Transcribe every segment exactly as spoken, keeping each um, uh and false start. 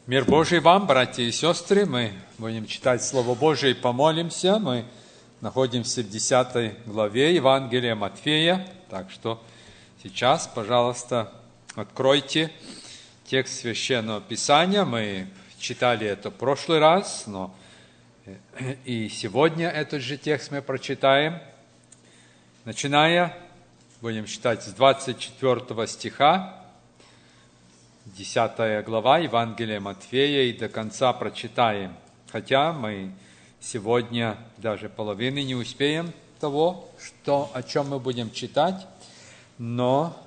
Мир Божий вам, братья и сестры. Мы будем читать Слово Божие и помолимся. Мы находимся в десятой главе Евангелия Матфея. Так что сейчас, пожалуйста, откройте текст Священного Писания. Мы читали это в прошлый раз, но и сегодня этот же текст мы прочитаем. Начиная, будем читать с двадцать четвёртого стиха. десятая глава Евангелия Матфея, и до конца прочитаем. Хотя мы сегодня даже половины не успеем того, что, о чем мы будем читать, но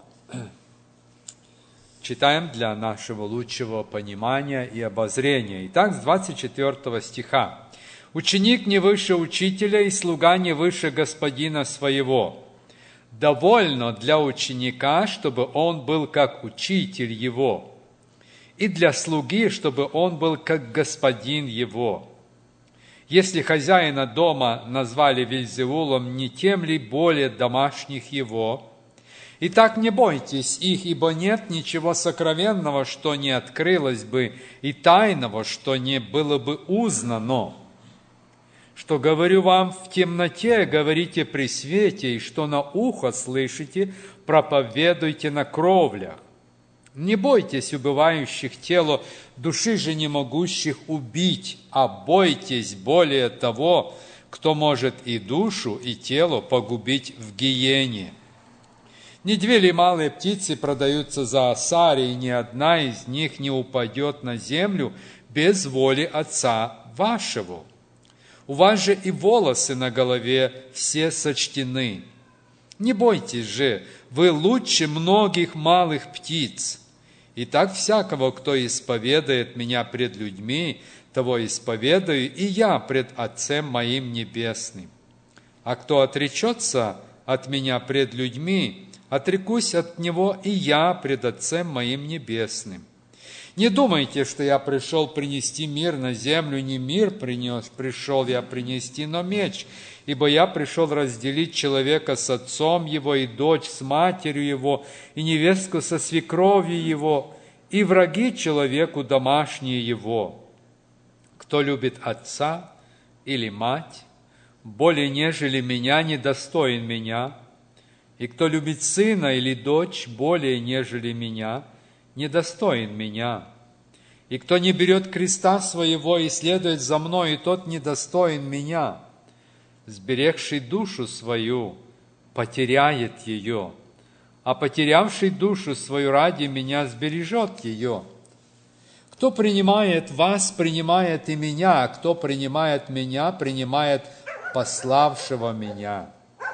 читаем для нашего лучшего понимания и обозрения. Итак, с двадцать четвёртого стиха. «Ученик не выше учителя, и слуга не выше господина своего. Довольно для ученика, чтобы он был как учитель его, и для слуги, чтобы он был как господин его. Если хозяина дома назвали Вельзевулом, не тем ли более домашних его? Итак, не бойтесь их, ибо нет ничего сокровенного, что не открылось бы, и тайного, что не было бы узнано. Что говорю вам в темноте, говорите при свете, и что на ухо слышите, проповедуйте на кровлях. Не бойтесь убивающих тело, души же не могущих убить, а бойтесь более того, кто может и душу, и тело погубить в гиене. Не две ли малые птицы продаются за осари, и ни одна из них не упадет на землю без воли Отца вашего? У вас же и волосы на голове все сочтены. Не бойтесь же, вы лучше многих малых птиц. Итак, всякого, кто исповедает Меня пред людьми, того исповедаю и Я пред Отцем Моим Небесным. А кто отречется от Меня пред людьми, отрекусь от него и Я пред Отцем Моим Небесным. Не думайте, что я пришел принести мир на землю, не мир принес, пришел я принести, но меч, ибо я пришел разделить человека с отцом его, и дочь с матерью его, и невестку со свекровью его, и враги человеку домашние его. Кто любит отца или мать, более нежели меня, недостоин меня, и кто любит сына или дочь, более нежели меня, недостоин меня. И кто не берет креста своего и следует за мной, и тот недостоин меня. Сберегший душу свою потеряет ее, а потерявший душу свою ради меня сбережет ее. Кто принимает вас, принимает и меня, а кто принимает меня, принимает пославшего меня.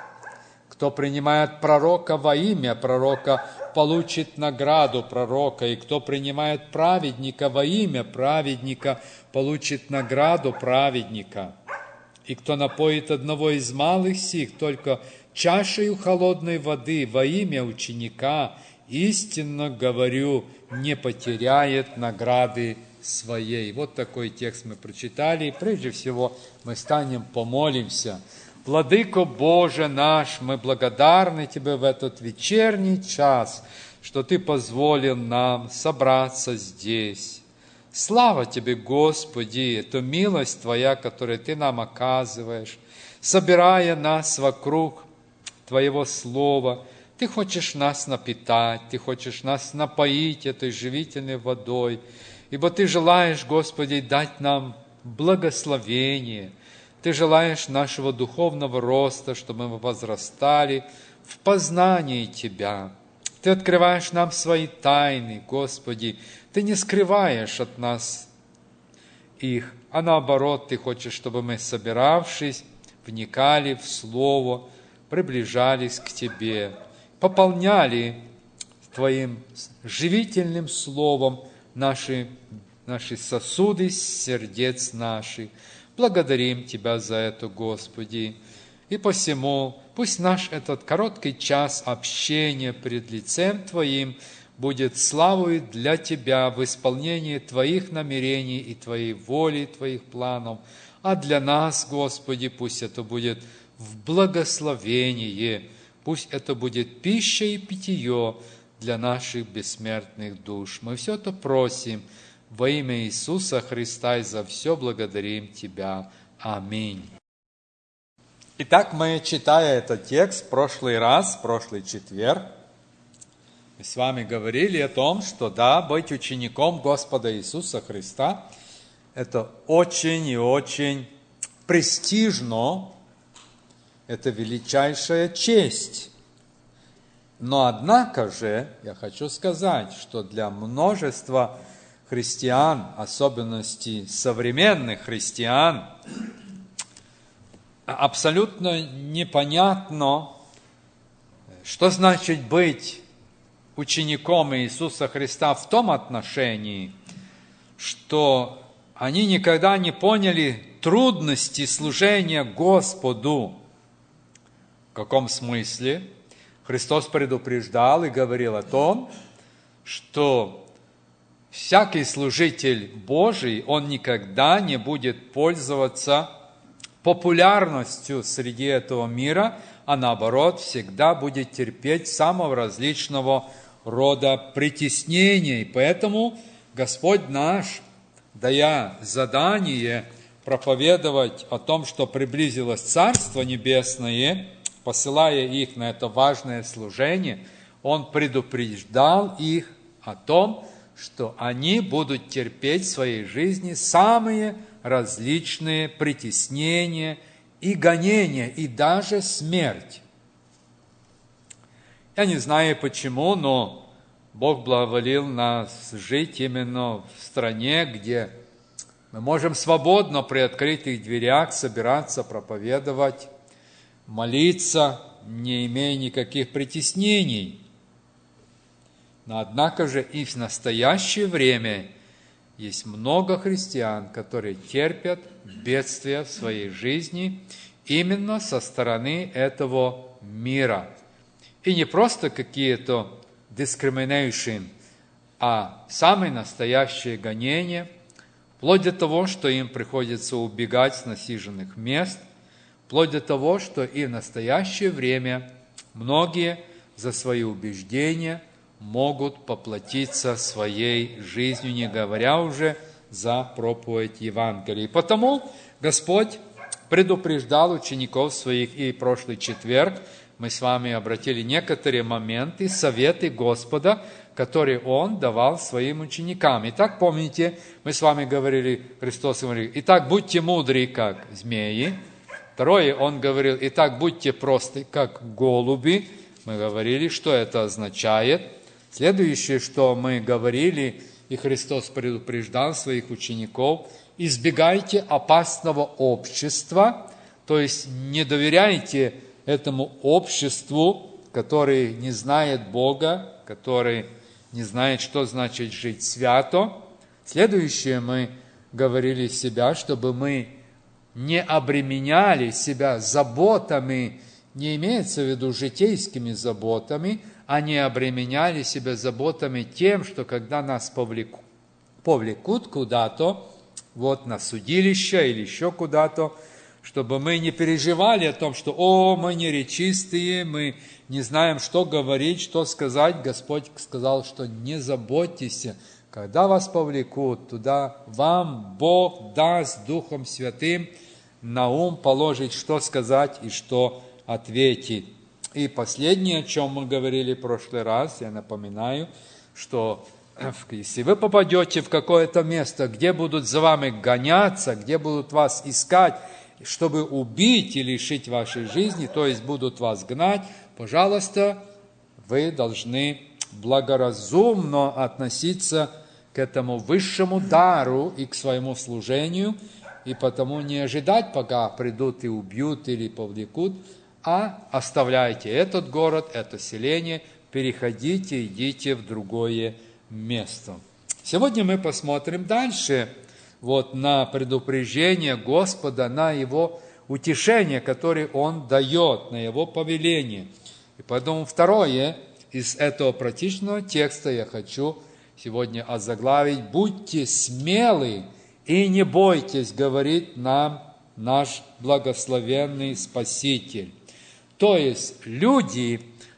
Кто принимает пророка во имя пророка, получит награду пророка, и кто принимает праведника во имя праведника, получит награду праведника. И кто напоит одного из малых сих только чашею холодной воды во имя ученика, истинно говорю, не потеряет награды своей». Вот такой текст мы прочитали, и прежде всего мы станем помолимся. Владыко Боже наш, мы благодарны Тебе в этот вечерний час, что Ты позволил нам собраться здесь. Слава Тебе, Господи, это милость Твоя, которую Ты нам оказываешь, собирая нас вокруг Твоего Слова. Ты хочешь нас напитать, Ты хочешь нас напоить этой живительной водой, ибо Ты желаешь, Господи, дать нам благословение. Ты желаешь нашего духовного роста, чтобы мы возрастали в познании Тебя. Ты открываешь нам свои тайны, Господи. Ты не скрываешь от нас их, а наоборот, Ты хочешь, чтобы мы, собиравшись, вникали в Слово, приближались к Тебе, пополняли Твоим живительным Словом наши, наши сосуды, сердец наших. Благодарим Тебя за это, Господи. И посему пусть наш этот короткий час общения пред лицем Твоим будет славой для Тебя в исполнении Твоих намерений и Твоей воли, и Твоих планов. А для нас, Господи, пусть это будет в благословение, пусть это будет пища и питье для наших бессмертных душ. Мы все это просим Во имя Иисуса Христа и за все благодарим Тебя. Аминь. Итак, мы, читая этот текст в прошлый раз, в прошлый четверг, мы с вами говорили о том, что да, быть учеником Господа Иисуса Христа – это очень и очень престижно, это величайшая честь. Но однако же, я хочу сказать, что для множества христиан, особенности современных христиан, абсолютно непонятно, что значит быть учеником Иисуса Христа в том отношении, что они никогда не поняли трудности служения Господу. В каком смысле? Христос предупреждал и говорил о том, что всякий служитель Божий, он никогда не будет пользоваться популярностью среди этого мира, а наоборот, всегда будет терпеть самого различного рода притеснения. И поэтому Господь наш, дая задание проповедовать о том, что приблизилось Царство Небесное, посылая их на это важное служение, Он предупреждал их о том, что они будут терпеть в своей жизни самые различные притеснения и гонения, и даже смерть. Я не знаю почему, но Бог благоволил нас жить именно в стране, где мы можем свободно при открытых дверях собираться, проповедовать, молиться, не имея никаких притеснений. Но однако же и в настоящее время есть много христиан, которые терпят бедствия в своей жизни именно со стороны этого мира. И не просто какие-то discrimination, а самые настоящие гонения, вплоть до того, что им приходится убегать с насиженных мест, вплоть до того, что и в настоящее время многие за свои убеждения могут поплатиться своей жизнью, не говоря уже за проповедь Евангелия. И потому Господь предупреждал учеников своих, и прошлый четверг мы с вами обратили некоторые моменты, советы Господа, которые Он давал своим ученикам. Итак, помните, мы с вами говорили, Христос говорил, «Итак, будьте мудры, как змеи». Второе, Он говорил, «Итак, будьте просты, как голуби». Мы говорили, что это означает. Следующее, что мы говорили, и Христос предупреждал своих учеников, избегайте опасного общества, то есть не доверяйте этому обществу, который не знает Бога, который не знает, что значит жить свято. Следующее, мы говорили себя, чтобы мы не обременяли себя заботами, не имеется в виду житейскими заботами, а не обременяли себя заботами тем, что когда нас повлекут, повлекут куда-то, вот на судилище или еще куда-то, чтобы мы не переживали о том, что «О, мы неречистые, мы не знаем, что говорить, что сказать». Господь сказал, что не заботьтесь, когда вас повлекут туда, вам Бог даст Духом Святым на ум положить, что сказать и что ответить. И последнее, о чем мы говорили в прошлый раз, я напоминаю, что если вы попадете в какое-то место, где будут за вами гоняться, где будут вас искать, чтобы убить и лишить вашей жизни, то есть будут вас гнать, пожалуйста, вы должны благоразумно относиться к этому высшему дару и к своему служению, и потому не ожидать, пока придут и убьют или повлекут, а оставляйте этот город, это селение, переходите, идите в другое место. Сегодня мы посмотрим дальше вот на предупреждение Господа, на Его утешение, которое Он дает, на Его повеление. И поэтому второе из этого практичного текста я хочу сегодня озаглавить: «Будьте смелы и не бойтесь», говорит нам наш благословенный Спаситель. То есть люди,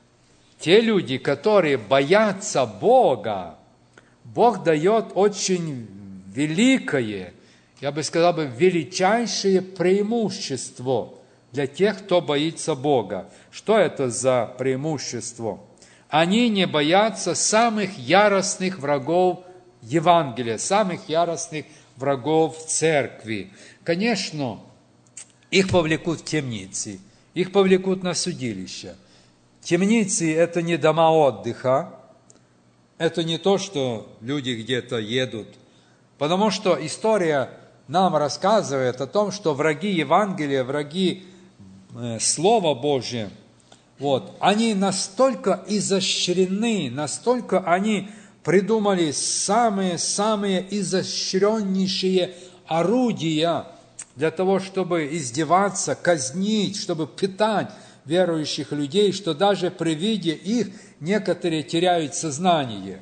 те люди, которые боятся Бога, Бог дает очень великое, я бы сказал бы, величайшее преимущество для тех, кто боится Бога. Что это за преимущество? Они не боятся самых яростных врагов Евангелия, самых яростных врагов церкви. Конечно, их повлекут в темницы, их повлекут на судилище. Темницы – это не дома отдыха, это не то, что люди где-то едут, потому что история нам рассказывает о том, что враги Евангелия, враги э, Слова Божия, вот, они настолько изощрены, настолько они придумали самые-самые изощреннейшие орудия для того, чтобы издеваться, казнить, чтобы пытать верующих людей, что даже при виде их некоторые теряют сознание.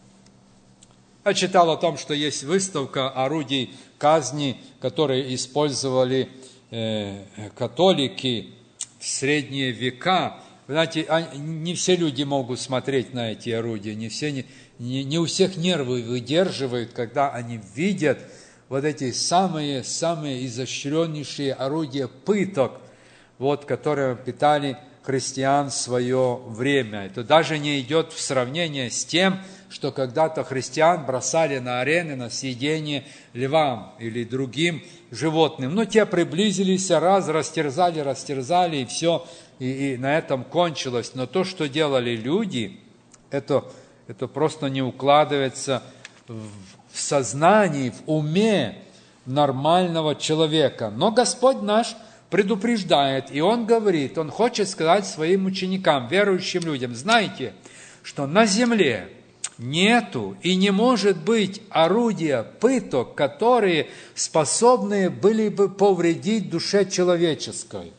Я читал о том, что есть выставка орудий казни, которые использовали э, католики в средние века. Вы знаете, не все люди могут смотреть на эти орудия, не, все, не, не у всех нервы выдерживают, когда они видят вот эти самые-самые изощреннейшие орудия пыток, вот, которые питали христиан в свое время. Это даже не идет в сравнение с тем, что когда-то христиан бросали на арены на съедение львам или другим животным. Ну, те приблизились, раз, растерзали, растерзали, и все, и, и на этом кончилось. Но то, что делали люди, это, это просто не укладывается в, в сознании, в уме нормального человека. Но Господь наш предупреждает, и Он говорит, Он хочет сказать своим ученикам, верующим людям, знаете, что на земле нету и не может быть орудия пыток, которые способны были бы повредить душе человеческой.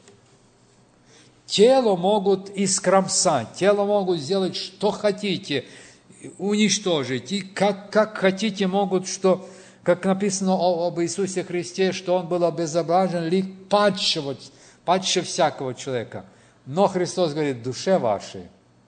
Тело могут искромсать, тело могут сделать, что хотите, уничтожить, и как, как хотите могут, что... Как написано об Иисусе Христе, что Он был обезображен лик падшего, падше всякого человека. Но Христос говорит, душе вашей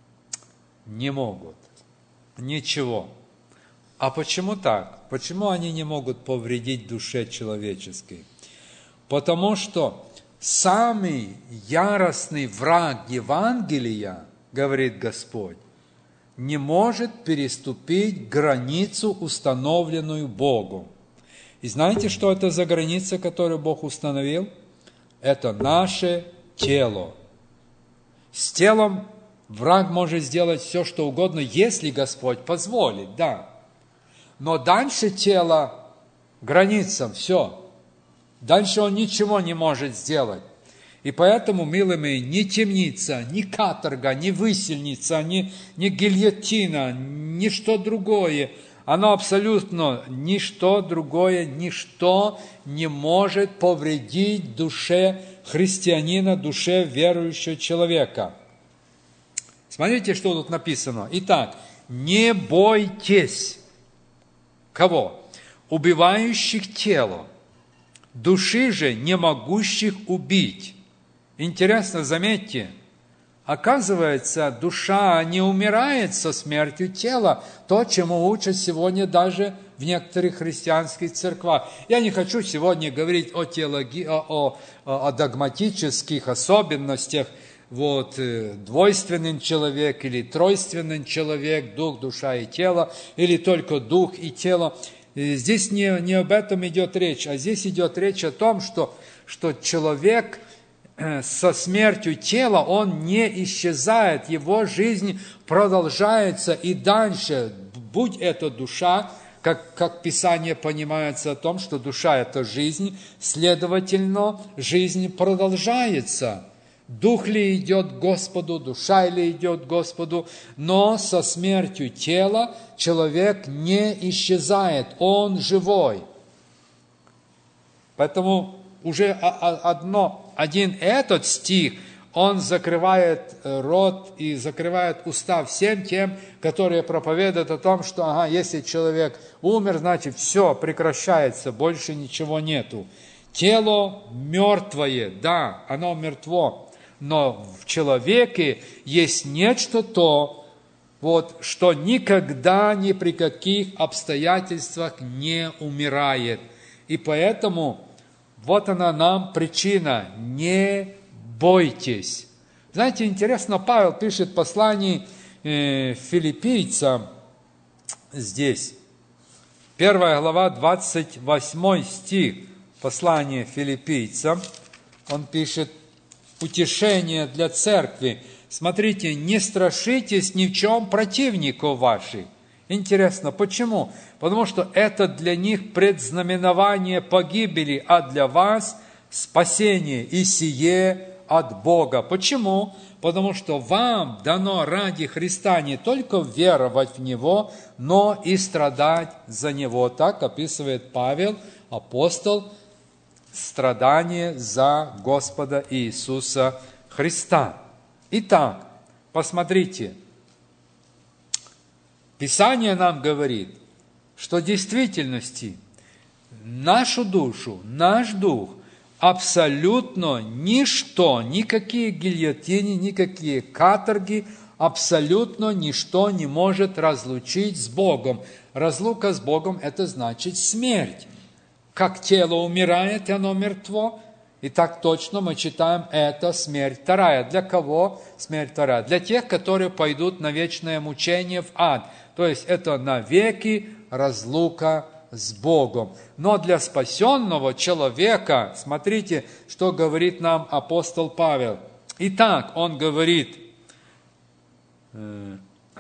не могут. Ничего. А почему так? Почему они не могут повредить душе человеческой? Потому что самый яростный враг Евангелия, говорит Господь, не может переступить границу, установленную Богом. И знаете, что это за граница, которую Бог установил? Это наше тело. С телом враг может сделать все, что угодно, если Господь позволит, да. Но дальше тела границам, все. Дальше он ничего не может сделать. И поэтому, милые мои, ни темница, ни каторга, ни висельница, ни, ни гильотина, ни что другое, оно абсолютно ничто другое, ничто не может повредить душе христианина, душе верующего человека. Смотрите, что тут написано. Итак, не бойтесь. Кого? Убивающих тело, души же не могущих убить. Интересно, заметьте, оказывается, душа не умирает со смертью тела, то, чему учат сегодня даже в некоторых христианских церквах. Я не хочу сегодня говорить о, теологии, о, о, о догматических особенностях, вот, двойственный человек или тройственный человек, дух, душа и тело, или только дух и тело. Здесь не, не об этом идет речь, а здесь идет речь о том, что, что человек со смертью тела, он не исчезает, его жизнь продолжается и дальше, будь это душа, как, как Писание понимается о том, что душа – это жизнь, следовательно, жизнь продолжается. Дух ли идет к Господу, душа ли идет к Господу, но со смертью тела человек не исчезает, он живой. Поэтому уже одно, один этот стих, он закрывает рот и закрывает уста всем тем, которые проповедуют о том, что ага, если человек умер, значит все, прекращается, больше ничего нету. Тело мертвое, да, оно мертво, но в человеке есть нечто то, вот, что никогда ни при каких обстоятельствах не умирает. И поэтому вот она нам причина: не бойтесь. Знаете, интересно, Павел пишет в послании э, филиппийцам здесь, первая глава, двадцать восьмой стих, послание филиппийцам, он пишет утешение для церкви. Смотрите, не страшитесь ни в чем противников ваших. Интересно, почему? Потому что это для них предзнаменование погибели, а для вас спасение, и сие от Бога. Почему? Потому что вам дано ради Христа не только веровать в Него, но и страдать за Него. Так описывает Павел, апостол, страдание за Господа Иисуса Христа. Итак, посмотрите, Писание нам говорит, что в действительности нашу душу, наш дух абсолютно ничто, никакие гильотины, никакие каторги, абсолютно ничто не может разлучить с Богом. Разлука с Богом – это значит смерть. Как тело умирает, и оно мертво, и так точно мы читаем, это смерть вторая. Для кого смерть вторая? Для тех, которые пойдут на вечное мучение в ад. То есть это навеки разлука с Богом. Но для спасенного человека, смотрите, что говорит нам апостол Павел. Итак, он говорит э,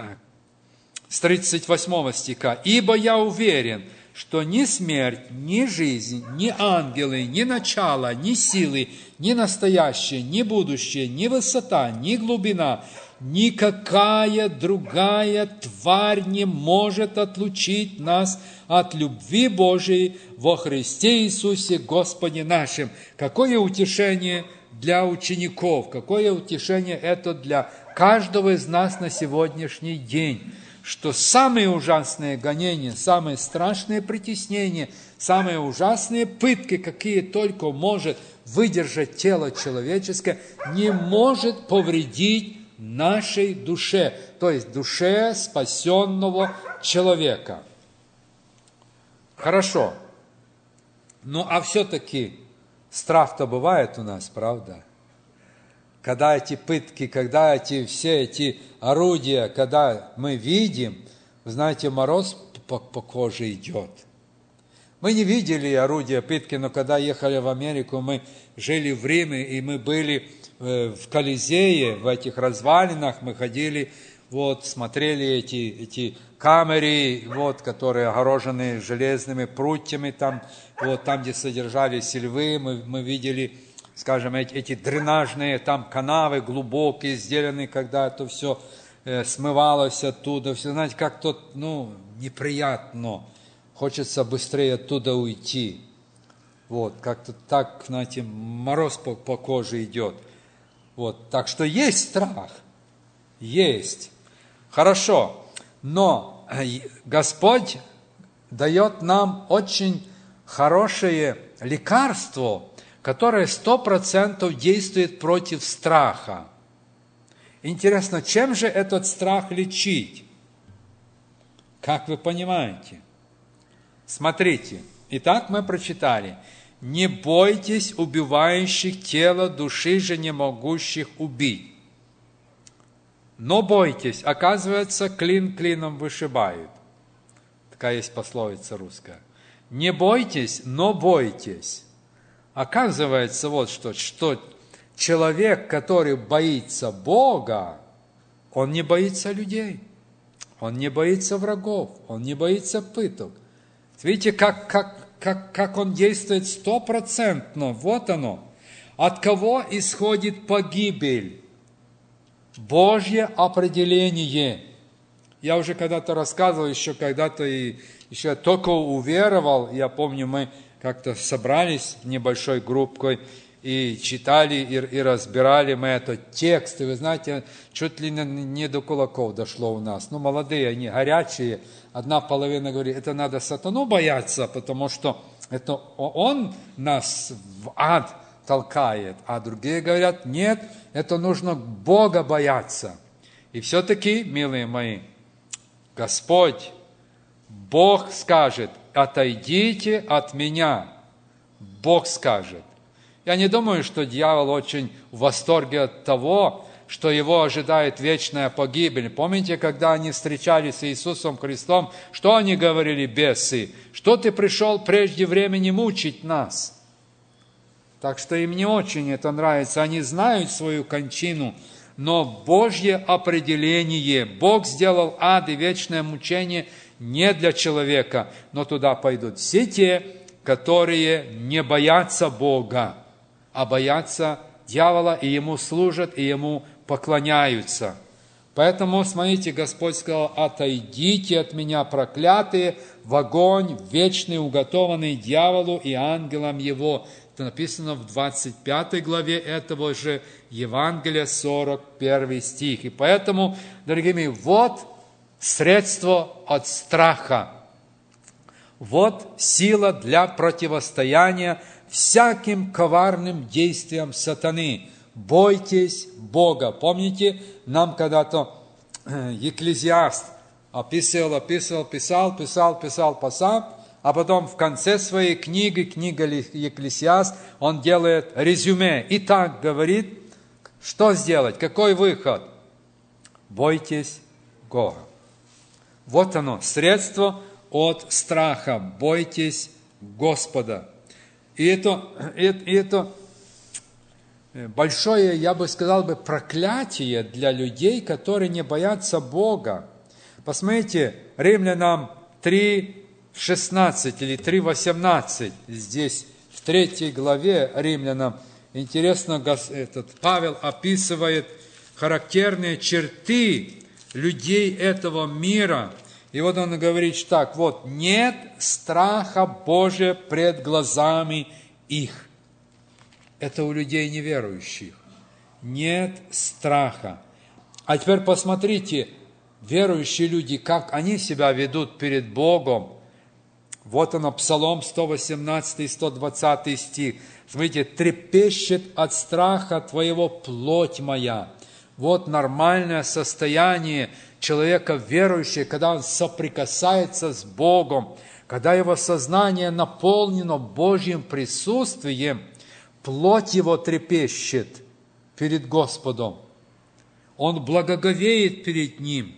с тридцать восьмого стиха: «Ибо я уверен, что ни смерть, ни жизнь, ни ангелы, ни начало, ни силы, ни настоящее, ни будущее, ни высота, ни глубина, никакая другая тварь не может отлучить нас от любви Божией во Христе Иисусе Господе нашим». Какое утешение для учеников, какое утешение это для каждого из нас на сегодняшний день, что самые ужасные гонения, самые страшные притеснения, самые ужасные пытки, какие только может выдержать тело человеческое, не может повредить нашей душе, то есть душе спасенного человека. Хорошо. Ну, а все-таки страх-то бывает у нас, правда? Когда эти пытки, когда эти, все эти орудия, когда мы видим, вы знаете, мороз по, по коже идет. Мы не видели орудия пытки, но когда ехали в Америку, мы жили в Риме, и мы были в Колизее, в этих развалинах, мы ходили, вот, смотрели эти, эти камеры, вот, которые огорожены железными прутьями, там, вот, там, где содержались львы, мы, мы видели, скажем, эти, эти дренажные там канавы глубокие, сделанные, когда это все э, смывалось оттуда, все, знаете, как-то, ну, неприятно, хочется быстрее оттуда уйти, вот, как-то так, знаете, мороз по, по коже идет, вот, так что есть страх, есть, хорошо, но Господь дает нам очень хорошее лекарство, которое сто процентов действует против страха. Интересно, чем же этот страх лечить? Как вы понимаете? Смотрите, итак, мы прочитали: «Не бойтесь убивающих тело, души же не могущих убить». Но бойтесь, оказывается, клин клином вышибают. Такая есть пословица русская. Не бойтесь, но бойтесь. Оказывается, вот что, что человек, который боится Бога, он не боится людей, он не боится врагов, он не боится пыток. Видите, как, как, как, как он действует стопроцентно, вот оно. От кого исходит погибель? Божье определение. Я уже когда-то рассказывал, еще когда-то, и еще только уверовал, я помню, мы как-то собрались небольшой группой и читали, и, и разбирали мы этот текст. И вы знаете, чуть ли не до кулаков дошло у нас. Ну, молодые, они горячие. Одна половина говорит, это надо сатану бояться, потому что это он нас в ад толкает. А другие говорят, нет, это нужно Бога бояться. И все-таки, милые мои, Господь, Бог скажет: отойдите от меня. Бог скажет. Я не думаю, что дьявол очень в восторге от того, что его ожидает вечная погибель. Помните, когда они встречались с Иисусом Христом, что они говорили, бесы? Что ты пришел прежде времени мучить нас? Так что им не очень это нравится. Они знают свою кончину, но Божье определение, Бог сделал ад и вечное мучение не для человека, но туда пойдут все те, которые не боятся Бога, а боятся дьявола, и ему служат, и ему поклоняются. Поэтому, смотрите, Господь сказал: отойдите от меня, проклятые, в огонь вечный, уготованный дьяволу и ангелам его. Это написано в двадцать пятой главе этого же Евангелия, сорок первый стих. И поэтому, дорогие мои, вот средство от страха. Вот сила для противостояния всяким коварным действиям сатаны. Бойтесь Бога. Помните, нам когда-то Екклезиаст описывал, описывал, писал, писал, писал, писал, а потом в конце своей книги, книга Екклезиаст, он делает резюме. И так говорит, что сделать, какой выход? Бойтесь Бога. Вот оно, средство от страха. Бойтесь Господа. И это, это, это большое, я бы сказал, бы, проклятие для людей, которые не боятся Бога. Посмотрите, Римлянам три шестнадцать или три восемнадцать, здесь в третьей главе Римлянам, интересно, этот Павел описывает характерные черты людей этого мира. И вот он говорит так: вот, нет страха Божия пред глазами их. Это у людей неверующих. Нет страха. А теперь посмотрите, верующие люди, как они себя ведут перед Богом. Вот оно, Псалом сто восемнадцатый, сто двадцатый стих. Смотрите, трепещет от страха твоего плоть моя. Вот нормальное состояние человека верующего, когда он соприкасается с Богом, когда его сознание наполнено Божьим присутствием, плоть его трепещет перед Господом. Он благоговеет перед Ним.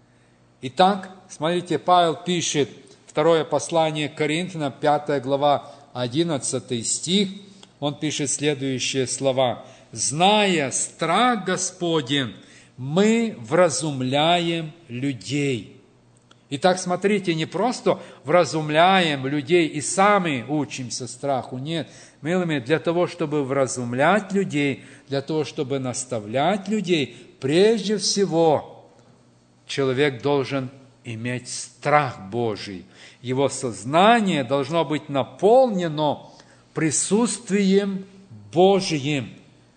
Итак, смотрите, Павел пишет, второе послание к Коринфянам, пятая глава, одиннадцатый стих, он пишет следующие слова: «Зная страх Господень, мы вразумляем людей». Итак, смотрите, не просто вразумляем людей и сами учимся страху, нет. Милыми, для того, чтобы вразумлять людей, для того, чтобы наставлять людей, прежде всего человек должен иметь страх Божий. Его сознание должно быть наполнено присутствием Божьим.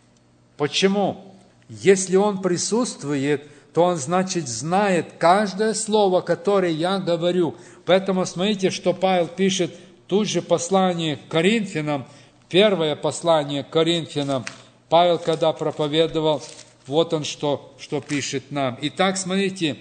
Почему? Если он присутствует, то он, значит, знает каждое слово, которое я говорю. Поэтому смотрите, что Павел пишет тут же послание к Коринфянам, первое послание к Коринфянам. Павел, когда проповедовал, вот он что, что пишет нам. Итак, смотрите,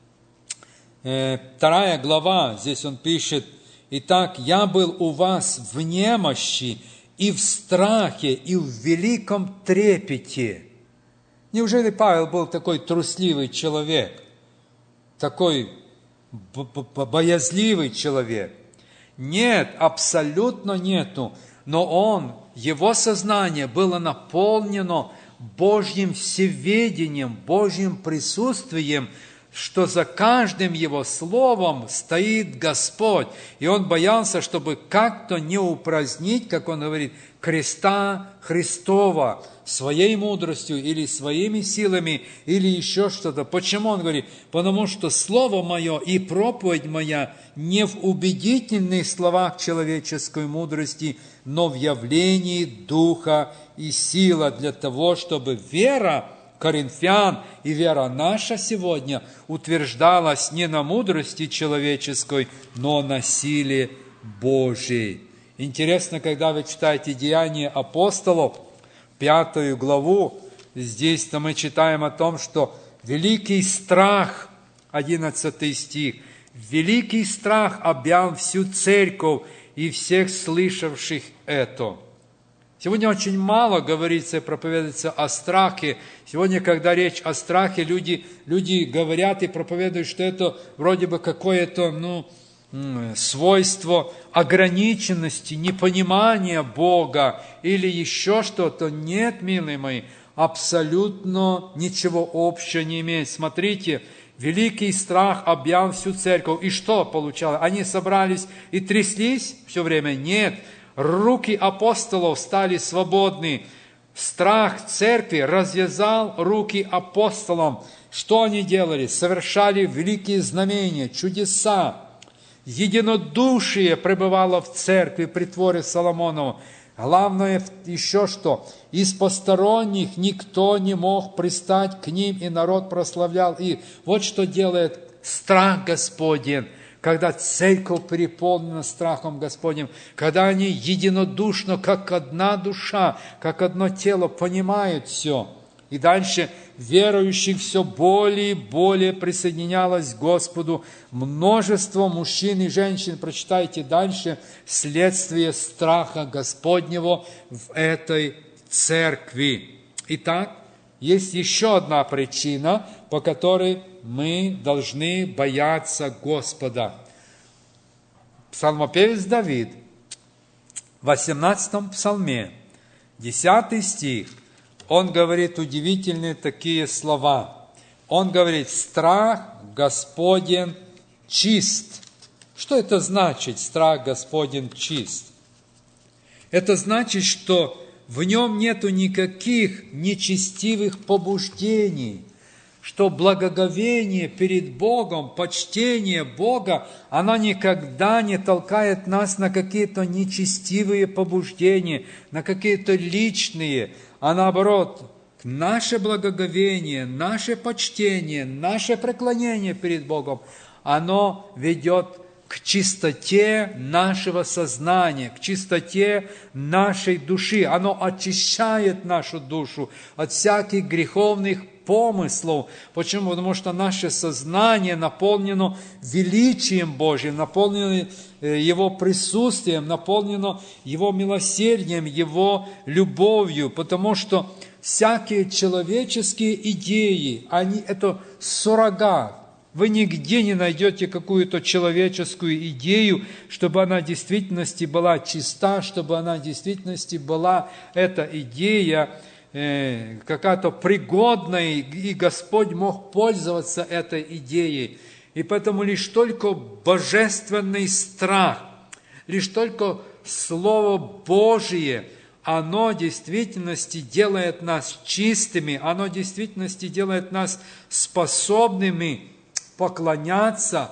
вторая глава, здесь он пишет: «Итак, я был у вас в немощи и в страхе, и в великом трепете». Неужели Павел был такой трусливый человек, такой боязливый человек? Нет, абсолютно нету. Но он, его сознание было наполнено Божьим всеведением, Божьим присутствием, что за каждым его словом стоит Господь. И он боялся, чтобы как-то не упразднить, как он говорит, креста Христова своей мудростью или своими силами, или еще что-то. Почему он говорит? Потому что слово мое и проповедь моя не в убедительных словах человеческой мудрости, но в явлении Духа и сила, для того, чтобы вера коринфян и вера наша сегодня утверждалась не на мудрости человеческой, но на силе Божией. Интересно, когда вы читаете Деяния апостолов, пятую главу, здесь-то мы читаем о том, что великий страх, одиннадцатый стих, великий страх объял всю церковь и всех слышавших это. Сегодня очень мало говорится и проповедуется о страхе. Сегодня, когда речь о страхе, люди, люди говорят и проповедуют, что это вроде бы какое-то, ну, свойство ограниченности, непонимания Бога или еще что-то. Нет, милые мои, абсолютно ничего общего не имеет. Смотрите, великий страх объял всю церковь. И что получалось? Они собрались и тряслись все время? Нет. Руки апостолов стали свободны. Страх церкви развязал руки апостолам. Что они делали? Совершали великие знамения, чудеса. Единодушие пребывало в церкви при дворе Соломонова. Главное еще что? Из посторонних никто не мог пристать к ним, и народ прославлял их. Вот что делает страх Господень. Когда церковь переполнена страхом Господним, когда они единодушно, как одна душа, как одно тело, понимают все. И дальше верующих все более и более присоединялось к Господу. Множество мужчин и женщин, прочитайте дальше, следствие страха Господнего в этой церкви. Итак, есть еще одна причина, по которой мы должны бояться Господа. Псалмопевец Давид в восемнадцатом псалме, десятый стих, он говорит удивительные такие слова. Он говорит: «Страх Господень чист». Что это значит, страх Господень чист? Это значит, что в нем нету никаких нечестивых побуждений, что благоговение перед Богом, почтение Бога, оно никогда не толкает нас на какие-то нечестивые побуждения, на какие-то личные, а наоборот, наше благоговение, наше почтение, наше преклонение перед Богом, оно ведет к чистоте нашего сознания, к чистоте нашей души. Оно очищает нашу душу от всяких греховных помыслов. Почему? Потому что наше сознание наполнено величием Божьим, наполнено Его присутствием, наполнено Его милосердием, Его любовью. Потому что всякие человеческие идеи, они это суррогат. Вы нигде не найдете какую-то человеческую идею, чтобы она в действительности была чиста, чтобы она в действительности была, эта идея, э, какая-то пригодная, и Господь мог пользоваться этой идеей. И поэтому лишь только божественный страх, лишь только Слово Божие, оно в действительности делает нас чистыми, оно в действительности делает нас способными поклоняться,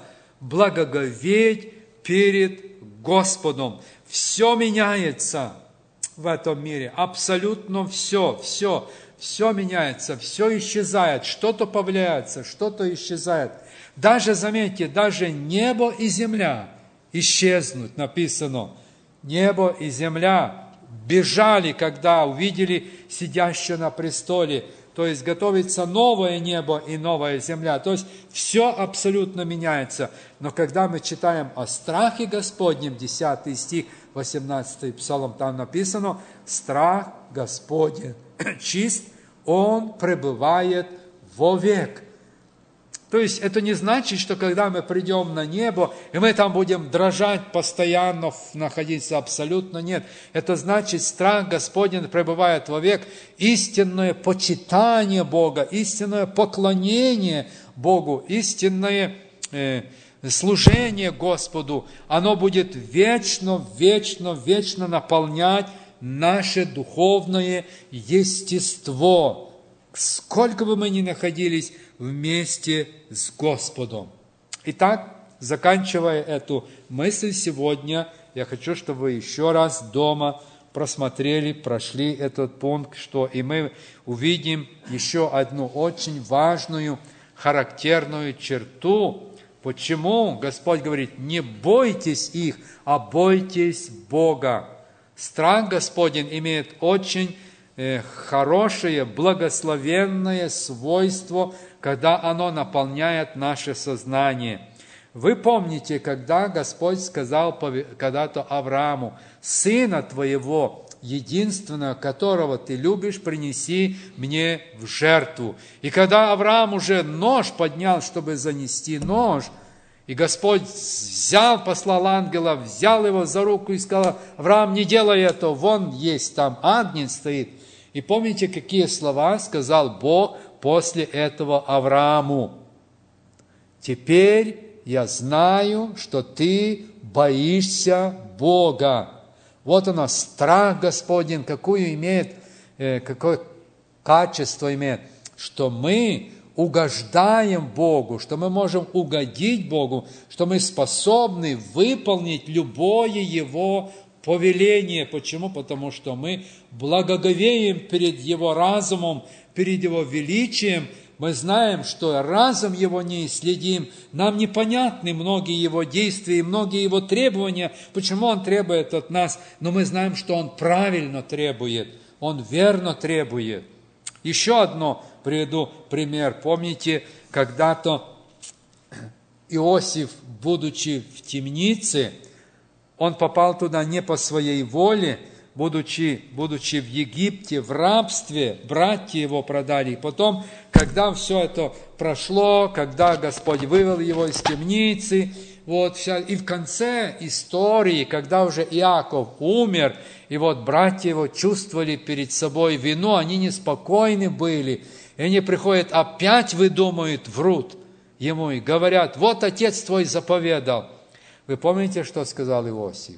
благоговеть перед Господом. Все меняется в этом мире, абсолютно все, все, все меняется, все исчезает, что-то появляется, что-то исчезает. Даже, заметьте, даже небо и земля исчезнут, написано. Небо и земля бежали, когда увидели сидящего на престоле. То есть готовится новое небо и новая земля. То есть все абсолютно меняется. Но когда мы читаем о страхе Господнем, десятый стих, восемнадцатый псалом, там написано: «Страх Господень чист, Он пребывает вовек». То есть это не значит, что когда мы придем на небо, и мы там будем дрожать постоянно, находиться, абсолютно нет. Это значит, страх Господень пребывает вовек. Истинное почитание Бога, истинное поклонение Богу, истинное э, служение Господу, оно будет вечно, вечно, вечно наполнять наше духовное естество. Сколько бы мы ни находились вместе с Господом. Итак, заканчивая эту мысль сегодня, я хочу, чтобы вы еще раз дома просмотрели, прошли этот пункт, что и мы увидим еще одну очень важную, характерную черту. Почему Господь говорит: не бойтесь их, а бойтесь Бога. Страх Господень имеет очень хорошее, благословенное свойство, когда оно наполняет наше сознание. Вы помните, когда Господь сказал когда-то Аврааму: «Сына твоего, единственного, которого ты любишь, принеси мне в жертву». И когда Авраам уже нож поднял, чтобы занести нож, и Господь взял, послал ангела, взял его за руку и сказал: «Авраам, не делай этого, вон есть там агнец стоит». И помните, какие слова сказал Бог после этого Аврааму? «Теперь я знаю, что ты боишься Бога». Вот оно, страх Господень, какую имеет, какое качество имеет, что мы угождаем Богу, что мы можем угодить Богу, что мы способны выполнить любое Его повеление. Почему? Потому что мы благоговеем перед Его разумом, перед Его величием. Мы знаем, что разум Его не исследим. Нам непонятны многие Его действия, многие Его требования, почему Он требует от нас. Но мы знаем, что Он правильно требует, Он верно требует. Еще одно приведу пример. Помните, когда-то Иосиф, будучи в темнице, он попал туда не по своей воле, будучи, будучи в Египте, в рабстве, братья его продали. И потом, когда все это прошло, когда Господь вывел его из темницы, вот, вся, и в конце истории, когда уже Иаков умер, и вот братья его чувствовали перед собой вину, они неспокойны были, и они приходят, опять выдумают, врут ему и говорят: «Вот отец твой заповедал». Вы помните, что сказал Иосиф?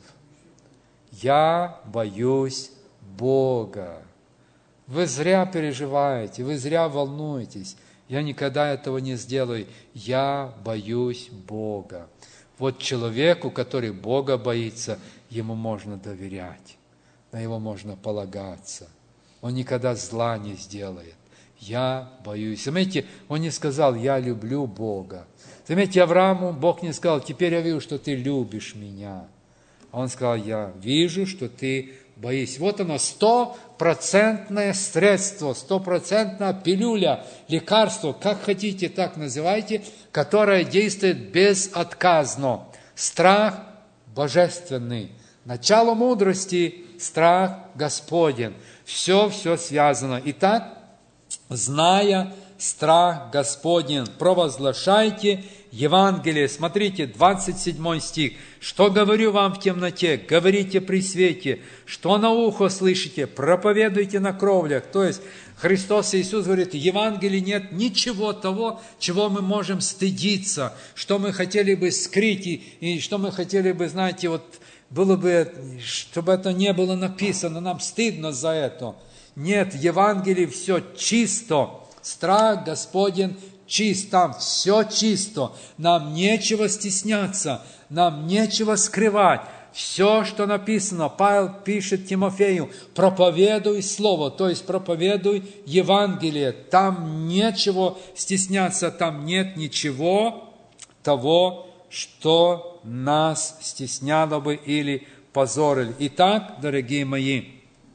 «Я боюсь Бога». Вы зря переживаете, вы зря волнуетесь. Я никогда этого не сделаю. Я боюсь Бога. Вот человеку, который Бога боится, ему можно доверять, на него можно полагаться. Он никогда зла не сделает. Я боюсь. Заметьте, он не сказал: «Я люблю Бога». Заметьте, Аврааму Бог не сказал: «Теперь я вижу, что ты любишь меня». Он сказал: «Я вижу, что ты боишься». Вот оно, стопроцентное средство, стопроцентная пилюля, лекарство, как хотите, так называйте, которое действует безотказно. Страх божественный. Начало мудрости – страх Господень. Все, все связано. Итак, зная страх Господень, провозглашайте Евангелие. Смотрите, двадцать седьмой стих. «Что говорю вам в темноте, говорите при свете, что на ухо слышите, проповедуйте на кровлях». То есть Христос Иисус говорит, в Евангелии нет ничего того, чего мы можем стыдиться, что мы хотели бы скрыть, и, и что мы хотели бы, знаете, вот было бы, чтобы это не было написано, нам стыдно за это. Нет, в Евангелии все чисто. Страх Господень чист, там все чисто. Нам нечего стесняться, нам нечего скрывать. Все, что написано, Павел пишет Тимофею: проповедуй Слово, то есть проповедуй Евангелие. Там нечего стесняться, там нет ничего того, что нас стесняло бы или позорили. Итак, дорогие мои,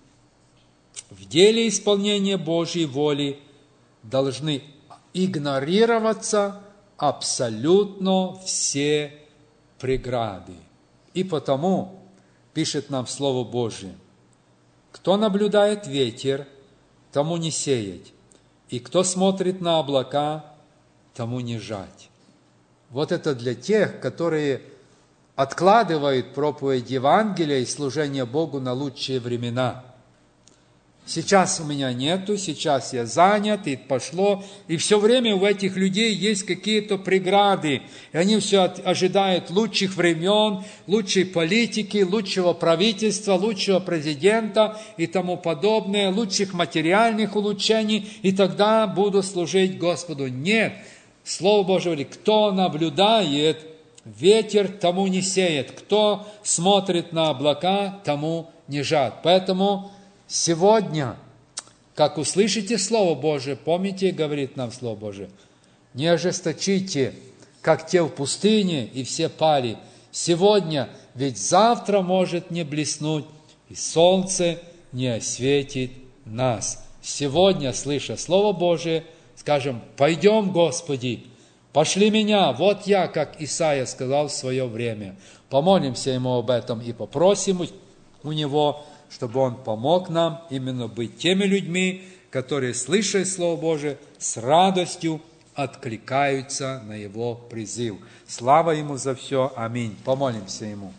в деле исполнения Божьей воли должны игнорироваться абсолютно все преграды. И потому, пишет нам Слово Божие, кто наблюдает ветер, тому не сеять, и кто смотрит на облака, тому не жать. Вот это для тех, которые откладывают проповедь Евангелия и служение Богу на лучшие времена. Сейчас у меня нету, сейчас я занят, и пошло. И все время у этих людей есть какие-то преграды. И они все ожидают лучших времен, лучшей политики, лучшего правительства, лучшего президента и тому подобное, лучших материальных улучшений, и тогда буду служить Господу. Нет. Слово Божие говорит: кто наблюдает ветер, тому не сеет. Кто смотрит на облака, тому не жать. Поэтому сегодня, как услышите Слово Божие, помните, говорит нам Слово Божие, не ожесточите, как те в пустыне, и все пали. Сегодня, ведь завтра может не блеснуть, и солнце не осветит нас. Сегодня, слыша Слово Божие, скажем: пойдем, Господи, пошли меня, вот я, как Исаия сказал в свое время. Помолимся Ему об этом и попросим у Него, чтобы Он помог нам именно быть теми людьми, которые, слыша Слово Божие, с радостью откликаются на Его призыв. Слава Ему за все. Аминь. Помолимся Ему.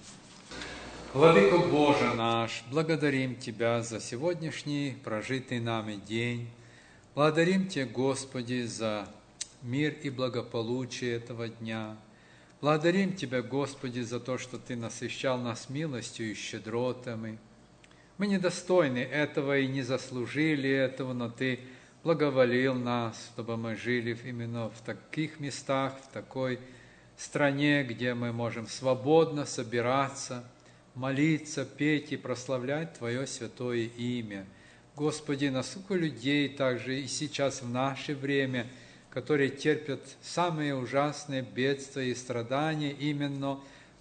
Владыко Боже наш, благодарим Тебя за сегодняшний прожитый нами день. Благодарим Тебя, Господи, за мир и благополучие этого дня. Благодарим Тебя, Господи, за то, что Ты насыщал нас милостью и щедротами. Мы недостойны этого и не заслужили этого, но Ты благоволил нас, чтобы мы жили именно в таких местах, в такой стране, где мы можем свободно собираться, молиться, петь и прославлять Твое святое имя. Господи, насколько людей также и сейчас в наше время, которые терпят самые ужасные бедствия и страдания именно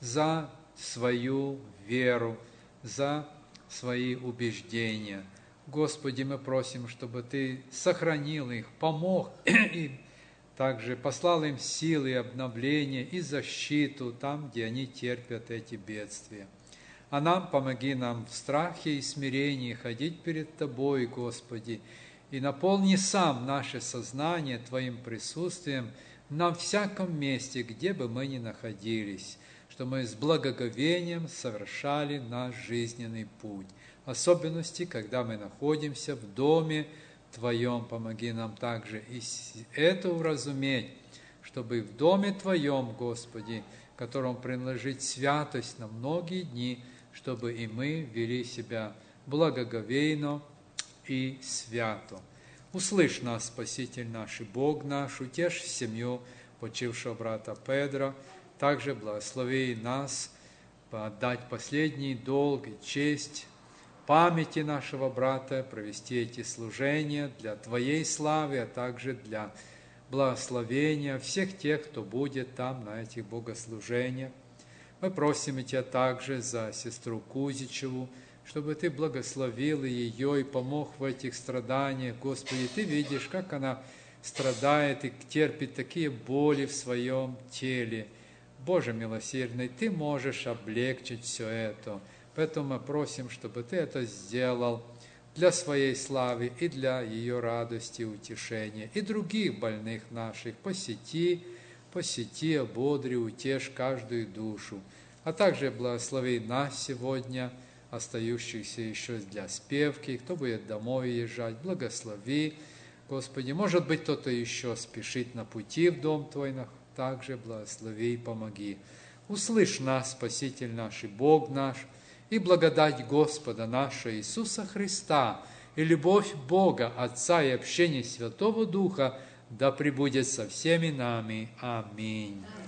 за свою веру, за свои убеждения. Господи, мы просим, чтобы Ты сохранил их, помог им, также послал им силы и обновления и защиту там, где они терпят эти бедствия. А нам помоги нам в страхе и смирении ходить перед Тобой, Господи, и наполни сам наше сознание Твоим присутствием на всяком месте, где бы мы ни находились, что мы с благоговением совершали наш жизненный путь. В особенности, когда мы находимся в доме Твоем, помоги нам также и это уразуметь, чтобы в доме Твоем, Господи, которому принадлежит святость на многие дни, чтобы и мы вели себя благоговейно и свято. Услышь нас, Спаситель наш и Бог наш, утешь семью почившего брата Педра, также благослови нас отдать последний долг и честь памяти нашего брата, провести эти служения для Твоей славы, а также для благословения всех тех, кто будет там на этих богослужениях. Мы просим Тебя также за сестру Кузичеву, чтобы Ты благословил ее и помог в этих страданиях. Господи, Ты видишь, как она страдает и терпит такие боли в своем теле. Боже милосердный, Ты можешь облегчить все это. Поэтому мы просим, чтобы Ты это сделал для своей славы и для ее радости и утешения. И других больных наших посети, посети, ободри, утешь каждую душу. А также благослови нас сегодня, остающихся еще для спевки, кто будет домой езжать, благослови, Господи. Может быть, кто-то еще спешит на пути в дом Твой, также благослови и помоги. Услышь нас, Спаситель наш и Бог наш, и благодать Господа нашего Иисуса Христа, и любовь Бога, Отца и общение Святого Духа да пребудет со всеми нами. Аминь.